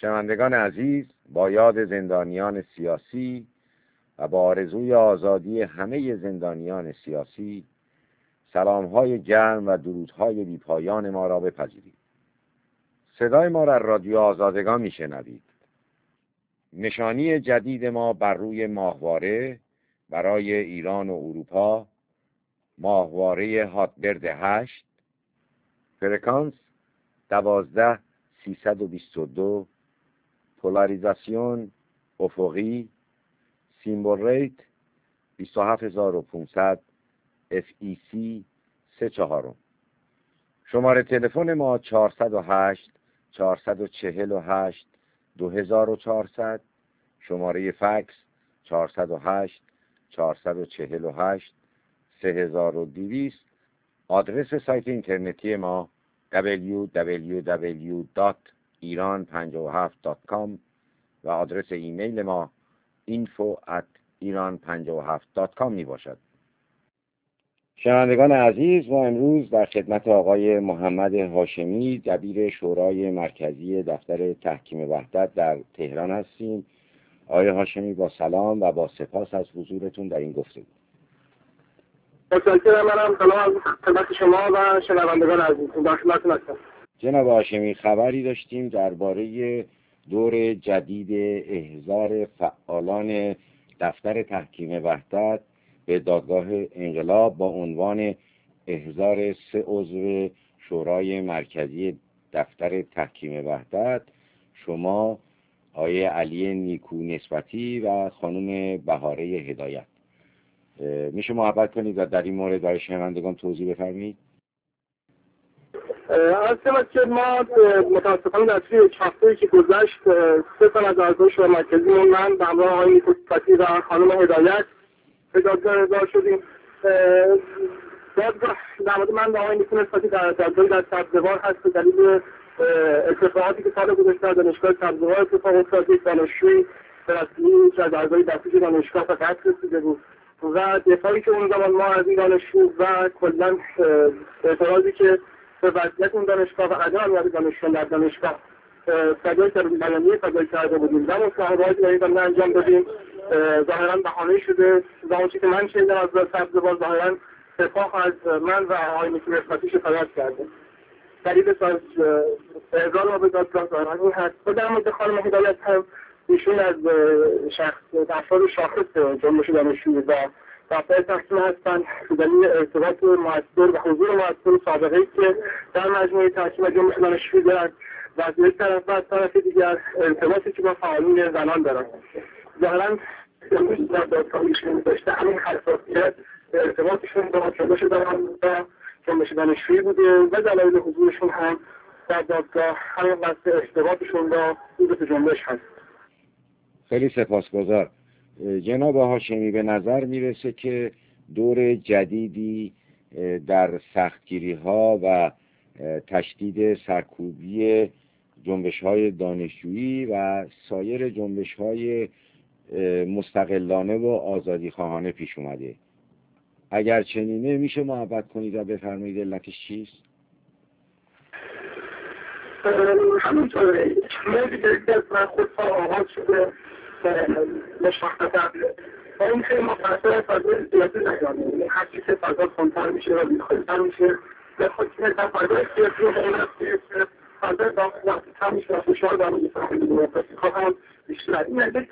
شنوندگان عزیز، با یاد زندانیان سیاسی و با آرزوی آزادی همه زندانیان سیاسی، سلام‌های گرم و درودهای بی‌پایان ما را بپذیرید. صدای ما را رادیو آزادگان میشنوید. نشانی جدید ما بر روی ماهواره برای ایران و اروپا، ماهواره هاتبرد 8، فرکانس 12322، پولاریزاسیون افقی، سیمبل ریت 27500، FEC 34. شماره تلفن ما 408 448 2400، شماره فکس 408 448 3200. آدرس سایت اینترنتی ما www.iran57.com و آدرس ایمیل ما info@iran57.com می باشد. شنوندگان عزیز، ما امروز در خدمت آقای محمد هاشمی، دبیر شورای مرکزی دفتر تحکیم وحدت در تهران هستیم. آقای هاشمی، با سلام و با سپاس از حضورتون در این گفتگو. متشکرم. منم سلام از خدمت شما و شنوندگان عزیز. در خدمتتون هستم. جناب هاشمی، خبری داشتیم درباره دور جدید احضار فعالان دفتر تحکیم وحدت به دادگاه انقلاب با عنوان احضار 3 عضو شورای مرکزی دفتر تحکیم وحدت، شما، آقای علی نیکو نسبتی و خانم بهاره هدایت. میشه محبت کنید و در این مورد برای شنوندگان توضیح بفرمایید؟ از که ما متاسفانه در طی 1 هفته‌ای که گذشت 3 تن از اعضای شورای مرکزی من به همراه آقای نیکو نسبتی و خانم هدایت به دادگاه احضار شدیم. دادگاه در مورد من و آقای نیکو نسبتی در دادگاهی در سبزوار هست به دلیل اتفاقاتی که سال گذشته در دانشگاه سبزوار اتفاق افتاد. یک دانشجوی فلسطینی که از اعضای دستگیر دانشگاه به قتل رسیده بود و دفاعی که اون زمان ما از این دانشجو و کلا اعتراضی که به وضعیت اون دانشگاه و عدم امنیت دانشجویان در دانشگاه صدای بیانیه صدای کرده بودیم و مصاحبه‌هایی در این زمینه انجام دادیم. ظاهراً بهانه شده زمانی که من شنیدم از سبزوار، ظاهراً سپاه از من و آقای نیکو نسبتی شکایت کرده. دلیل احضار ما به دادگاه ظاهراً این هست. و در مورد خانم هدایت هم ایشون از افراد شاخص جنبش دانشجویی و دفتر تحکیم هستند به دلیل ارتباط مؤثر و حضور مؤثر سابقه‌ای که در مجموعه تحکیم و جنبش دانشجویی دارند و از یک طرف و از طرف دیگر ارتباطی که با فعالین زنان دارند. ظاهراً در دادگاه ایشون داشته همین حساسیت ارتباطشون با جنبش زنان و جنبش دانشجویی بوده و دلایل حضورشون هم در دادگاه همین بحث ارتباطشون با حضور جنبش هست. خیلی سپاسگزار. جناب هاشمی، به نظر میرسه که دور جدیدی در سختگیری‌ها و تشدید سرکوبی جنبش‌های دانشجویی و سایر جنبش‌های مستقلانه و آزادیخواهانه پیش اومده. اگر چنینه میشه محبت کنید و بفرمایید علتش چیست؟ همینطوره. موضوعی که از من خود آغاز شده مشخصا و این خیلی متأثر از فضای سیاسی نگرانه. هر چی که فضا کنتر میشه و بیخواهی‌تر میشه به خود که فضای سیاسی و غیرت فضای باقی‌تر میشه و فشار در روی فرهنگ دموکراسی هم بیشتر. این یک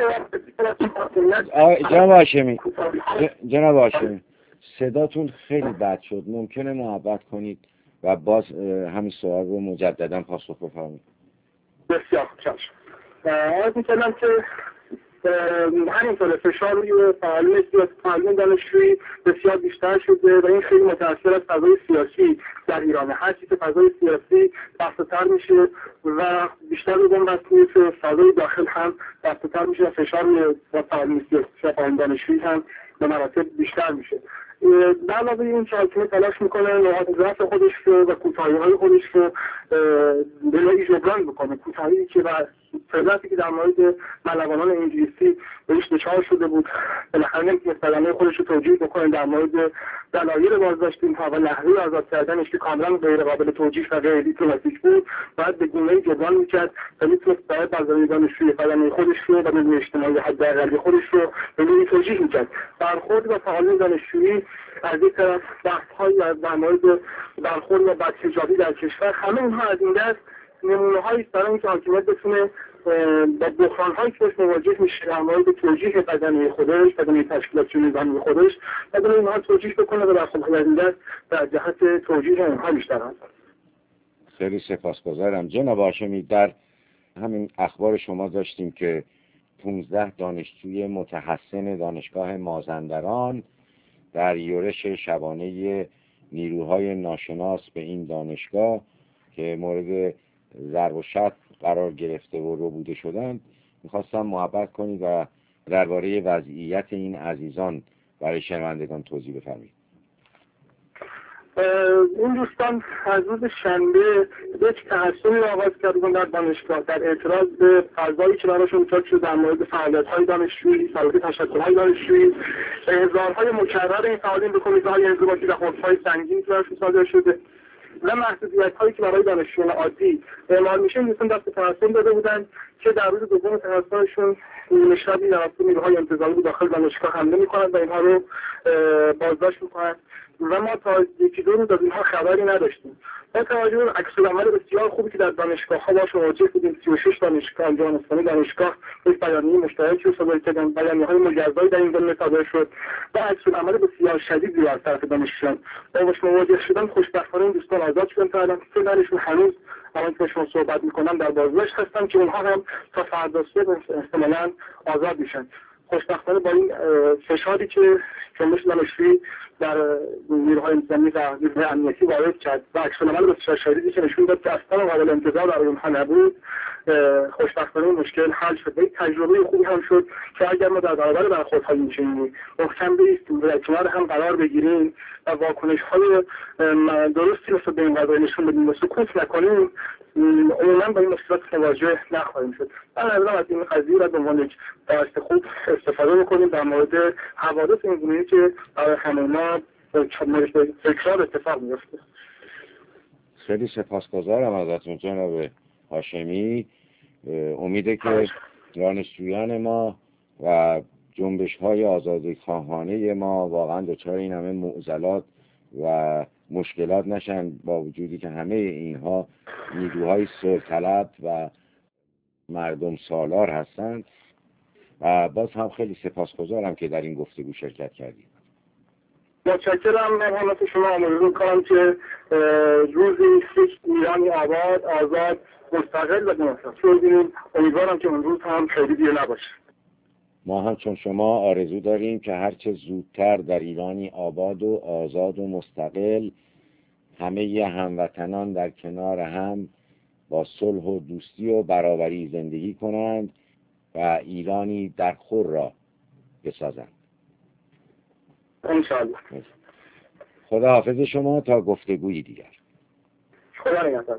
جناب هاشمی، صداتون خیلی بد شد. ممکنه محبت کنید و باز همین سوال رو مجددا پاسخ بفرمایید؟ بسیار خوب. عرض می‌کردم که همینطوره فشار روی فعالین سیاسی، فعالین دانشجویی بسیار بیشتر شده و این خیلی متأثر از فضای سیاسی در ایران. هر چیز فضای سیاسی بسته‌تر میشه و بیشتر رو بنبسته که فضای داخل هم بسته‌تر میشه و فشار روی فعالین سیاسی و فعالین دانشجویی هم به مراتب بیشتر میشه. به علاوه این که حاکمیت تلاش میکنه نقاط ضعف خودش رو و کوتاهی‌های خودش رو به نوعی جبران بکنه. کوتاهی که ثروتی که در مورد ملوانان انگلیسی بهش دچار شده بود، بالاخره نمیتونست بدنه خودش رو توجیه بکنه. در مورد دلایل بازداشت اینها و نحوه آزاد کردنش که کاملا غیر قابل توجیه و غیر دیپلماتیک بود، باید به گونه‌ای جبران میکرد و میتونست برای بازداری دانشجوی بدنه خودش رو و بدون اجتماعی حداقلی خودش رو به نوعی توجیه میکرد. برخورد و تعالیم دانشجویی از یک طرف بحث‌هایی در مورد برخورد و بدحجابی در کشور، همه اینها از این دست نمونه‌هایی برای اینکه حاکمیت بتونه با بحران‌هایی که باش مواجه میشه در مورد توجیه بدنه خودش، بدنه تشکیلات نظامی خودش، بدنه اینها توجیه بکنه و برخورد از این دست در جهت توجیه اونها بیشتر هست. خیلی سپاسگزارم جناب هاشمی. در همین اخبار شما داشتیم که 15 دانشجوی متحسن دانشگاه مازندران در یورش شبانه نیروهای ناشناس به این دانشگاه که مورد ضرب و شتم قرار گرفته و ربوده شدند، میخواستم محبت کنید و درباره وضعیت این عزیزان برای شنوندگان توضیح بفرمایید. این دوستان از روز شنبه یک تحصیلی آغاز کردن در دانشگاه در اعتراض به فضایی که براشون ایجاد شده در مورد فعالیت‌های دانشجویی، فعالیت تشکل‌های دانشجویی، احضارهای مکرر این فعالین به کمیته‌های انضباطی و حکم‌های سنگینی که براشون صادر شده و محدودیت‌هایی که برای دانشجویان عادی اعمال میشه. دوستان دست تحصیل داده بودند که در روز دوم تحصیلشون شبی در اصل نیروهای انتظامی به داخل دانشگاه حمله می‌کنند و اینها رو بازداشت می‌کنند و ما تا یکی دو روز از اینها خبری نداشتیم. با توجه به عکس‌العمل بسیار خوبی که در دانشگاه‌ها باش مواجه بودیم، 36 دانشگاه انجام اسلامی دانشگاه یک بیانیه مشترکی رو صادر کردن، بیانیه‌های مجزایی در این زمینه صادر شد و عکس‌العمل بسیار شدیدی از طرف دانشجویان با باش مواجه شدن. خوشبختانه این دوستان آزاد شدن تا الان، که درشون هنوز الان که شما صحبت می‌کنم در بازداشت هستن که اونها هم تا فردا صبح احتمالاً آزاد میشن. خوشبختانه با این فشاری که جنبش دانشجویی در نیروهای انتظامی و نیروهای امنیتی وارد کرد و عکس‌العمل بسیار شدیدی که نشون داد که اصلا قابل انتظار برای اونها نبود، خوشبختانه این مشکل حل شد. یک تجربه خوبی هم شد که اگر ما در برابر برخوردهای اینچنینی محکم بایستیم و در کنار هم قرار بگیریم و واکنش‌های درستی مثل به این قضیه نشون بدیم و سکوت نکنیم، عموما با این مشکلات مواجه نخواهیم شد. من از این قضیه را به عنوان یک درس خوب استفاده بکنیم در مورد حوادث اینگونه‌ای که برای همه ما تکرار اتفاق میفته. خیلی سپاسگزارم ازتون جناب هاشمی. امیده که دانشجویان ما و جنبش‌های آزادی‌خواهانه ما واقعا دچار این همه معضلات و مشکلات نشن، با وجودی که همه اینها نیروهای صلح‌طلب و مردم سالار هستند. و باز هم خیلی سپاسگزارم که در این گفتگو شرکت کردید. متشکرم. من همت شما آموزه می‌کنم که روزی یک ایرانی آباد، آزاد، مستقل و دموکرات رو ببینیم. امیدوارم که اون روز هم خیلی دیر نباشه. ما هم چون شما آرزو داریم که هرچه زودتر در ایرانی آباد و آزاد و مستقل همه هموطنان در کنار هم با صلح و دوستی و برابری زندگی کنند و ایرانی در خور را بسازند. انشاءالله. خدا حافظ شما تا گفتگوی دیگر. خدا نگهدار.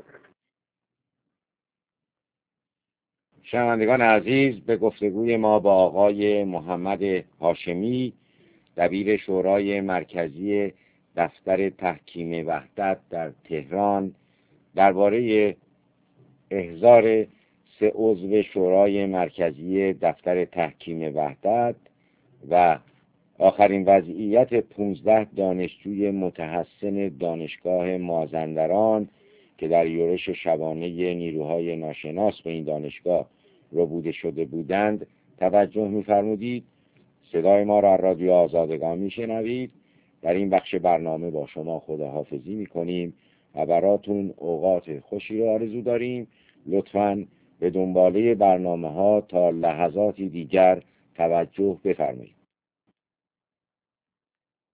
شنوندگان عزیز، به گفتگوی ما با آقای محمد هاشمی، دبیر شورای مرکزی دفتر تحکیم وحدت در تهران، درباره احضار 3 عضو شورای مرکزی دفتر تحکیم وحدت و آخرین وضعیت 15 دانشجوی متحسن دانشگاه مازندران که در یورش شبانه نیروهای ناشناس به این دانشگاه ربوده شده بودند توجه می‌فرمودید. صدای ما را رادیو آزادگان میشنوید. در این بخش برنامه با شما خداحافظی میکنیم و براتون اوقات خوشی را آرزو داریم. لطفاً به دنباله برنامه ها تا لحظاتی دیگر توجه بفرمایید.